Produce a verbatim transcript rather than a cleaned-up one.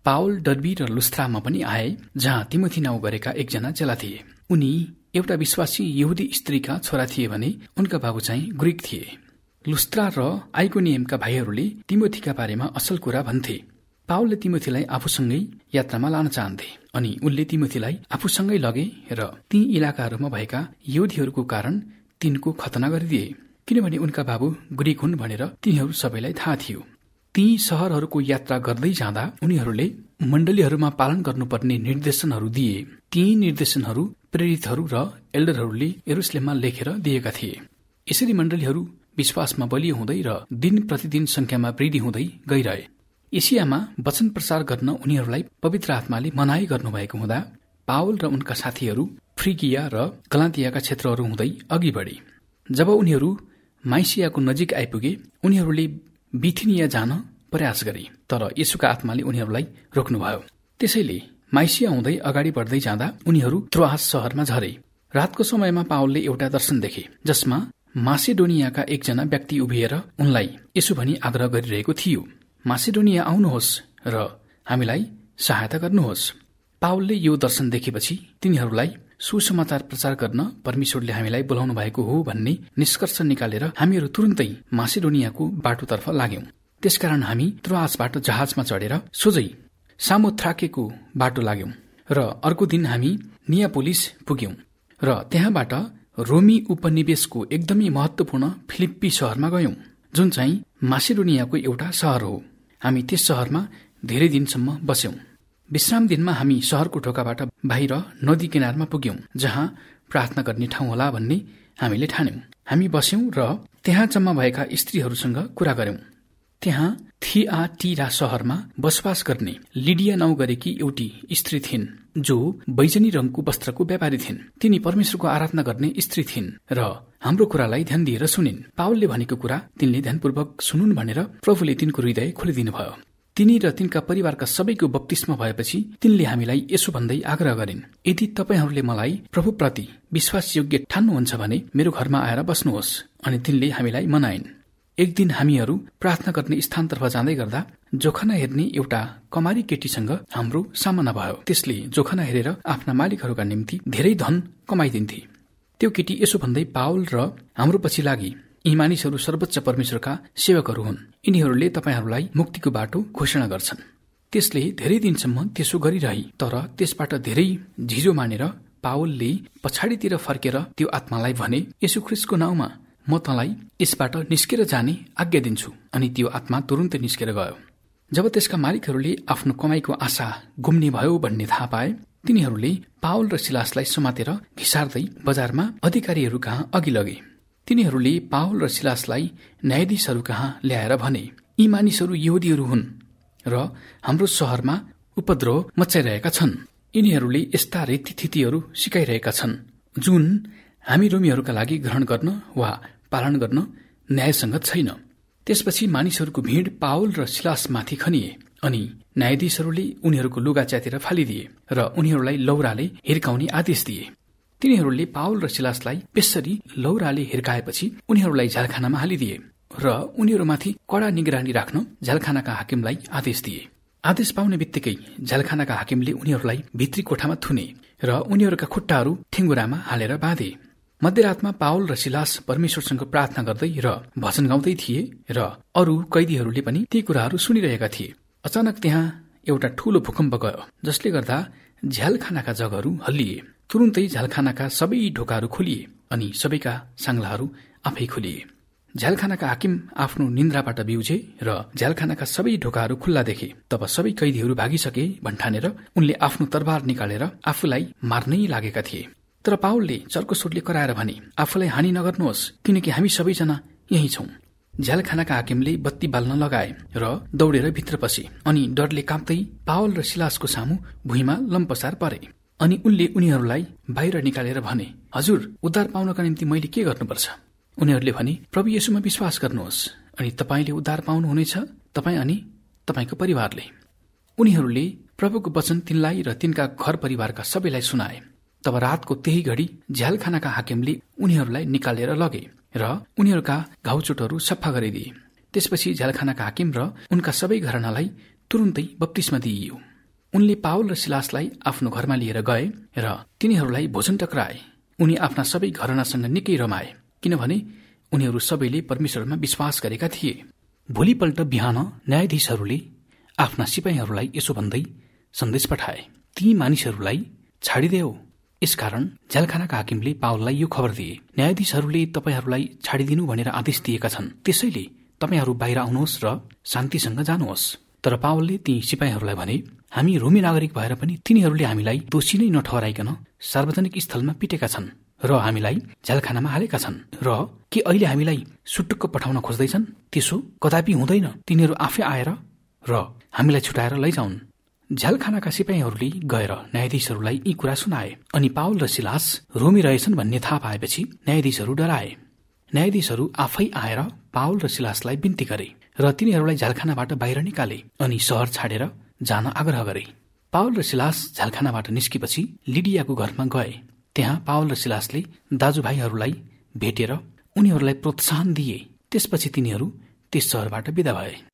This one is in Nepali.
पावल डर्बी र लुस्त्रामा पनि आए, जहाँ तिमोथी नाउँ गरेका एकजना चेला थिए। उनी एउटा विश्वासी यहुदी स्त्रीका छोरा थिए भने उनका बाबु चाहिँ ग्रीक थिए। लुस्त्रा र आइकोनियमका भाइहरूले तिमोथीका बारेमा असल कुरा भन्थे। पावलले तिमोथीलाई आफूसँगै यात्रामा लान चाहन्थे अनि उनले तिमोथीलाई आफूसँगै लगे र ती इलाकाहरूमा भएका यहुदीहरूको कारण तिनको खतना गरिदिए, किनभने उनका बाबु ग्रीक हुन् भनेर तिनीहरू सबैलाई थाहा थियो। ती शहरहरूको यात्रा गर्दै जाँदा उनीहरूले मण्डलीहरूमा पालन गर्नुपर्ने निर्देशनहरू दिए। ती निर्देशनहरू प्रेरितहरू र एल्डरहरूले यरुशलेममा लेखेर दिएका थिए। यसरी मण्डलीहरू विश्वासमा बलियो हुँदै र दिन प्रतिदिन संख्यामा वृद्धि हुँदै गइरहे। एसियामा वचन प्रचार गर्न उनीहरूलाई पवित्र आत्माले मनाई गर्नुभएको हुँदा पावल र उनका साथीहरू फ्रिगिया र गलातियाका क्षेत्रहरू हुँदै अघि बढे। जब उनीहरू माइसियाको नजिक आइपुगे, उनीहरूले बिथिनिया जान प्रयास गरे, तर येशूका आत्माले उनीहरूलाई रोक्नुभयो। त्यसैले माइसिया हुँदै अगाडि बढ्दै जाँदा उनीहरू त्रोआस शहरमा झरे। रातको समयमा पावलले एउटा दर्शन देखे, जसमा मासेडोनियाका एकजना व्यक्ति उभिएर उनलाई यसो भनी आग्रह गरिरहेको थियो, मासेडोनिया आउनुहोस् र हामीलाई सहायता गर्नुहोस्। पावलले यो दर्शन देखेपछि तिनीहरूलाई सुसमाचार प्रचार गर्न परमेश्वरले हामीलाई बोलाउनु भएको हो भन्ने निष्कर्ष निकालेर हामीहरू तुरुन्तै मासेडोनियाको बाटोतर्फ लाग्यौं। त्यसकारण हामी त्रोआसबाट जहाजमा चढेर सोझै सामोथ्राकेको बाटो लाग्यौं र अर्को दिन हामी नियापोलिस पुग्यौं र त्यहाँबाट रोमी उपनिवेशको एकदमै महत्वपूर्ण फिलिप्पी शहरमा गयौं, जुन चाहिँ मासेडोनियाको एउटा शहर हो। हामी त्यस शहरमा धेरै दिनसम्म बस्यौं। विश्राम दिनमा हामी शहरको ढोकाबाट बाहिर नदी किनारमा पुग्यौं, जहाँ प्रार्थना गर्ने ठाउँ होला भन्ने हामीले ठान्यौं। हामी बस्यौं र त्यहाँ जम्मा भएका स्त्रीहरूसँग कुरा गर्यौं। त्यहाँ थिआटीरा शहरमा बसोबास गर्ने लिडिया नाउँ गरेकी एउटी स्त्री थिइन्, जो बैजनी रङको वस्त्रको व्यापारी थिइन्। तिनी परमेश्वरको आराधना गर्ने स्त्री थिइन् र हाम्रो कुरालाई ध्यान दिएर सुनिन्। पावलले भनेको कुरा तिनले ध्यानपूर्वक सुनुन् भनेर प्रभुले तिनको हृदय खोलिदिनु भयो। तिनी र तिनका परिवारका सबैको बप्तिस्मा भएपछि तिनले हामीलाई यसो भन्दै आग्रह गरिन्, यदि तपाईहरूले मलाई प्रभुप्रति विश्वासयोग्य ठान्नुहुन्छ भने मेरो घरमा आएर बस्नुहोस्। अनि तिनले हामीलाई मनाइन्। एक दिन हामीहरू प्रार्थना गर्ने स्थानतर्फ जाँदै गर्दा जोखना हेर्ने एउटा कमारी केटीसँग हाम्रो सामना भयो। त्यसले जोखना हेरेर आफ्ना मालिकहरूका निम्ति धेरै धन कमाइदिन्थे। त्यो केटी यसो भन्दै पावल र हाम्रो पछि लागि, यी मानिसहरू सर्वोच्च परमेश्वरका सेवकहरू हुन्, यिनीहरूले तपाईहरूलाई मुक्तिको बाटो घोषणा गर्छन्। त्यसले धेरै दिनसम्म त्यसो गरिरही, तर त्यसबाट धेरै झिजो मानेर पावलले पछाडितिर फर्केर त्यो आत्मालाई भने, येशू ख्रीष्टको नाउँमा म तँलाई यसबाट निस्केर जाने आज्ञा दिन्छु। अनि त्यो आत्मा तुरुन्तै निस्केर गयो। जब त्यसका मालिकहरूले आफ्नो कमाईको आशा गुम्ने भयो भन्ने थाहा पाए, तिनीहरूले पावल र सिलासलाई समातेर घिसार्दै बजारमा अधिकारीहरू कहाँ अघि लगे। तिनीहरूले पावल र सिलासलाई न्यायाधीशहरू कहाँ ल्याएर भने, यी मानिसहरू यहुदीहरू हुन् र हाम्रो शहरमा उपद्रव मचाइरहेका छन्। यिनीहरूले यस्ता रीतिथितिहरू सिकाइरहेका छन् जुन हामी रोमीहरूका लागि ग्रहण गर्न वा पालन गर्न न्यायसङ्गत छैन। त्यसपछि मानिसहरूको भीड़ पावल र सिलासमाथि खनिए अनि न्यायाधीशहरूले उनीहरूको लुगा च्यातेर फालिदिए र उनीहरूलाई लौराले हिर्काउने आदेश दिए। तिनीहरूले पावल र सिलासलाई बेसरी लौराले हिर्काएपछि उनीहरूलाई झ्यालखानामा हालिदिए र उनीहरूमाथि कडा निगरानी राख्न झ्यालखानाका हाकिमलाई आदेश दिए। आदेश पाउने बित्तिकै झ्यालखानाका हाकिमले उनीहरूलाई भित्री कोठामा थुने र उनीहरूका खुट्टाहरू ठेङ्गुरामा हालेर बाँधे। मध्यरातमा पावल र सिलास परमेश्वरसँग प्रार्थना गर्दै र भजन गाउँदै थिए र अरू कैदीहरूले पनि ती कुराहरू सुनिरहेका थिए। अचानक त्यहाँ एउटा ठूलो भूकम्प गयो, जसले गर्दा झ्यालखानाका जगहरू हल्लिए। तुरुन्तै झ्यालखानाका सबै ढोकाहरू खोलिए अनि सबैका साङ्लाहरू आफै खोलिए। झ्यालखानाका हाकिम आफ्नो निन्द्राबाट बिउजे र झ्यालखानाका सबै ढोकाहरू खुल्ला देखे। तब सबै कैदीहरू भागिसके भन्ठानेर उनले आफ्नो तरबार निकालेर आफूलाई मार्नै लागेका थिए। तर पावलले चर्को स्वरले कराएर भने, आफूलाई हानि नगर्नुहोस्, किनकि हामी सबैजना यही छौं। झ्यालखानाका हाकिमले बत्ती बाल्न लगाए र दौडेर भित्र पसे अनि डरले काँप्दै पावल र सिलासको सामु भुइँमा लम्पसार परे। अनि उनले उनीहरूलाई बाहिर निकालेर भने, हजुर, उद्धार पाउनका निम्ति मैले के गर्नुपर्छ? उनीहरूले भने, प्रभु येशूमा विश्वास गर्नुहोस् अनि तपाईले उद्धार पाउनुहुनेछ, तपाई अनि तपाईको परिवारले। उनीहरूले प्रभुको वचन तिनलाई र तिनका घर परिवारका सबैलाई सुनाए। तब रातको त्यही घडी झ्यालखानाका हाकिमले उनीहरूलाई निकालेर लगे र उनीहरूका घाउचोटहरू सफा गरिदिए। त्यसपछि झ्यालखानाका हाकिम र उनका सबै घरानालाई तुरुन्तै बप्तिस्मा दिइयो। उनले पावल र सिलासलाई आफ्नो घरमा लिएर गए र तिनीहरूलाई भोजन टक्राए। उनी आफ्ना सबै घरनासँग निकै रमाए, किनभने उनीहरू सबैले परमेश्वरमा विश्वास गरेका थिए। भोलिपल्ट बिहान न्यायाधीशहरूले आफ्ना सिपाहीहरूलाई यसो भन्दै सन्देश पठाए, ती मानिसहरूलाई छाडिदेऊ। यसकारण झ्यालखानाका हाकिमले पावललाई यो खबर दिए, न्यायाधीशहरूले तपाईहरूलाई छाडिदिनु भनेर आदेश दिएका छन्, त्यसैले तपाईहरू बाहिर आउनुहोस् र शान्तिसँग जानुहोस्। तर पावलले ती सिपाहीहरूलाई भने, हामी रोमी नागरिक भएर पनि तिनीहरूले हामीलाई दोषी नै नठहराइकन सार्वजनिक स्थलमा पिटेका छन् र हामीलाई झ्यालखानामा हालेका छन्, र के अहिले हामीलाई सुटुक्क पठाउन खोज्दैछन्? त्यसो कदापि हुँदैन। तिनीहरू आफै आएर र हामीलाई छुटाएर लैजाउन्। झ्यालखानाका सिपाहीहरूले गएर न्यायाधीशहरूलाई यी कुरा सुनाए, अनि पावल र सिलास रोमी रहेछन् भन्ने थाहा पाएपछि न्यायाधीशहरू डराए। न्यायाधीशहरू आफै आएर पावल र सिलासलाई बिन्ती गरे र तिनीहरूलाई झ्यालखानाबाट बाहिर निकाले अनि शहर छाडेर जान आग्रह गरे। पावल र सिलास झ्यालखानाबाट निस्केपछि लिडियाको घरमा गए। त्यहाँ पावल र सिलासले दाजुभाइहरूलाई भेटेर उनीहरूलाई प्रोत्साहन दिए। त्यसपछि तिनीहरू त्यस शहरबाट बिदा भए।